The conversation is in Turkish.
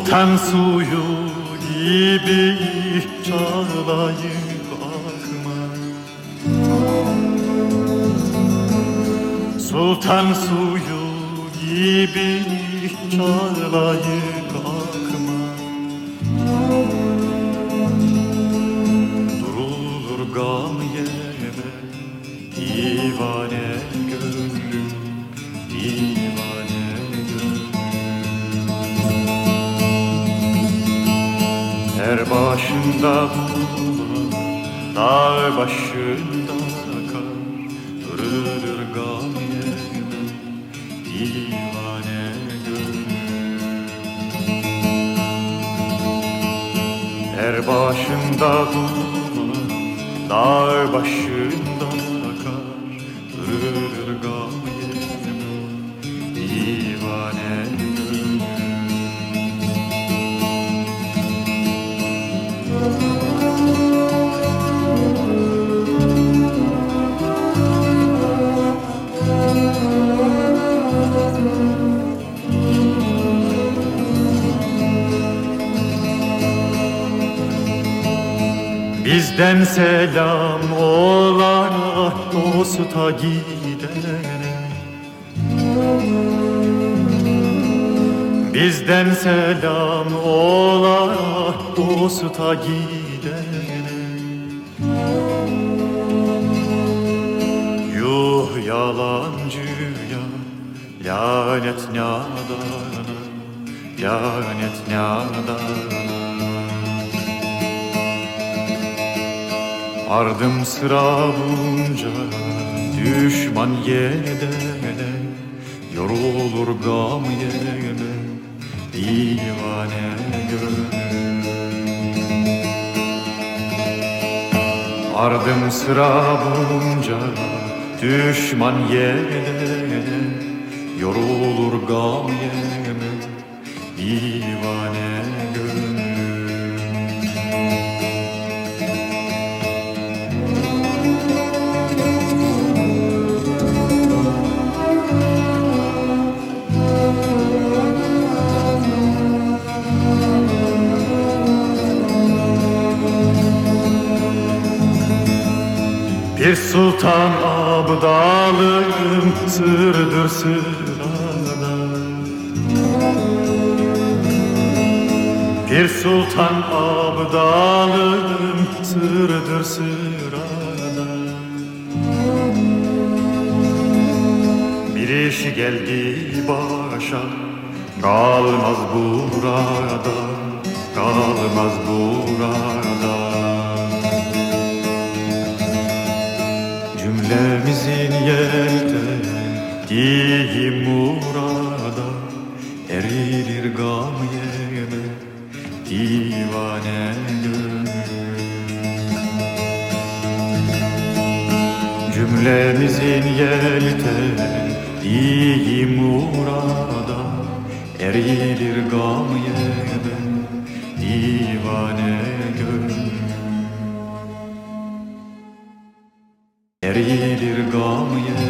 Sultan suyu gibi çağlayıp akma. Sultan suyu gibi çağlayıp akma. Durulur gam yeme divane gönlüm, divane gönlüm. Her başında duman, dağ başında akar. Durulur gam yeme divane gönlüm. Her başında duman, dağ başında akar. Durulur gam yeme divane gönlüm. Bizden selam olana, dosta gidene. Bizden selam olana, dosta gidene. Yuh yalancıya, lanet nadana, lanet nadana. Ardım sıra bunca düşman yedene, yorulur gam yeme divane gönlüm. Ardım sıra bunca düşman yedene, yorulur gam yeme divane gönlüm. Bir sultan abdalım, sırdır sırada. Bir sultan abdalım, sırdır sırada. Bir iş geldi başa, kalmaz burada, kalmaz burada. Cümlemizin yeltendiği murada, erilir gam yeme divane gönlüm. Cümlemizin yeltendiği murada, erilir gam yeme divane gönlüm. Erilir gam yeme